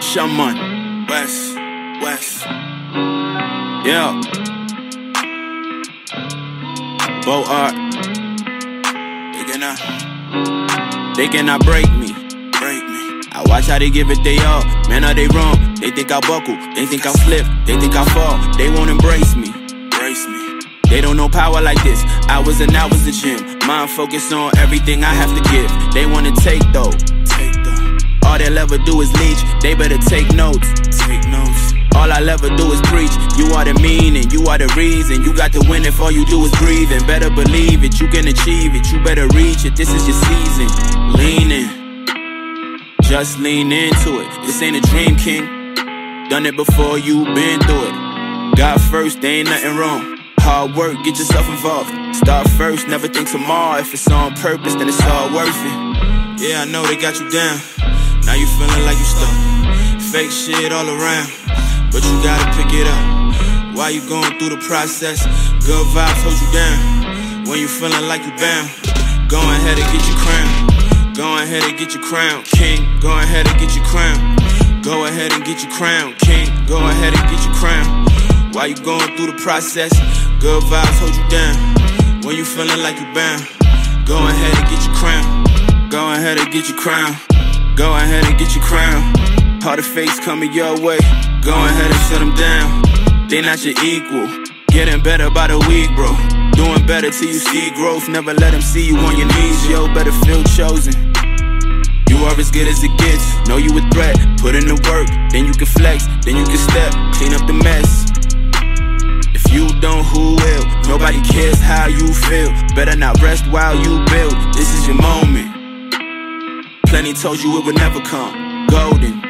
Shaman, West, yeah. Bo Art, they cannot break me. I watch how they give it they all. Man, are they wrong? They think I'll buckle, they think I'll slip, they think I'll fall. They won't embrace me. They don't know power like this. Hours and hours in gym. Mind focused on everything I have to give. They wanna take though. All they'll ever do is leech. They better take notes. All I'll ever do is preach. You are the meaning, you are the reason. You got to win if all you do is breathe. And better believe it, you can achieve it. You better reach it, this is your season. Lean in, just lean into it. This ain't a dream, king. Done it before, you been through it. God first, there ain't nothing wrong. Hard work, get yourself involved. Start first, never think tomorrow. If it's on purpose, then it's all worth it. Yeah, I know they got you down. Now you feeling like you stuck. Fake shit all around, but you gotta pick it up. While you going through the process, good vibes hold you down. When you feeling like you bound, go ahead and get your crown. Go ahead and get your crown, king. Go ahead and get your crown. Go ahead and get your crown, king. Go ahead and get your crown. While you going through the process, good vibes hold you down. When you feeling like you bound, go ahead and get your crown. Go ahead and get your crown. Go ahead and get your crown. All the fakes coming your way, go ahead and shut them down. They not your equal, getting better by the week, bro. Doing better till you see growth. Never let them see you on your knees, yo. Better feel chosen. You are as good as it gets. Know you a threat, put in the work. Then you can flex, then you can step, clean up the mess. If you don't, who will? Nobody cares how you feel. Better not rest while you build. This is your moment. Plenty told you it would never come. Golden.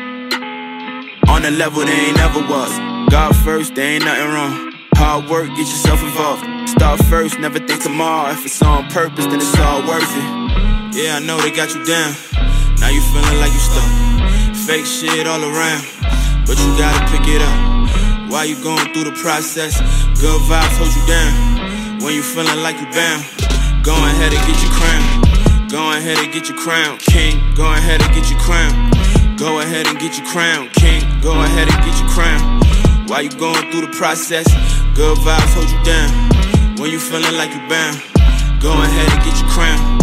On a level they ain't never was. God first, there ain't nothing wrong. Hard work, get yourself involved. Start first, never think tomorrow. If it's on purpose, then it's all worth it. Yeah, I know they got you down. Now you feeling like you stuck. Fake shit all around, but you gotta pick it up. While you going through the process, good vibes hold you down. When you feeling like you bound, go ahead and get your crown. Go ahead and get your crown, king. Go ahead and get your crown. Go ahead and get your crown, king. Go ahead and get your crown. While you going through the process, good vibes hold you down. When you feeling like you bound, go ahead and get your crown.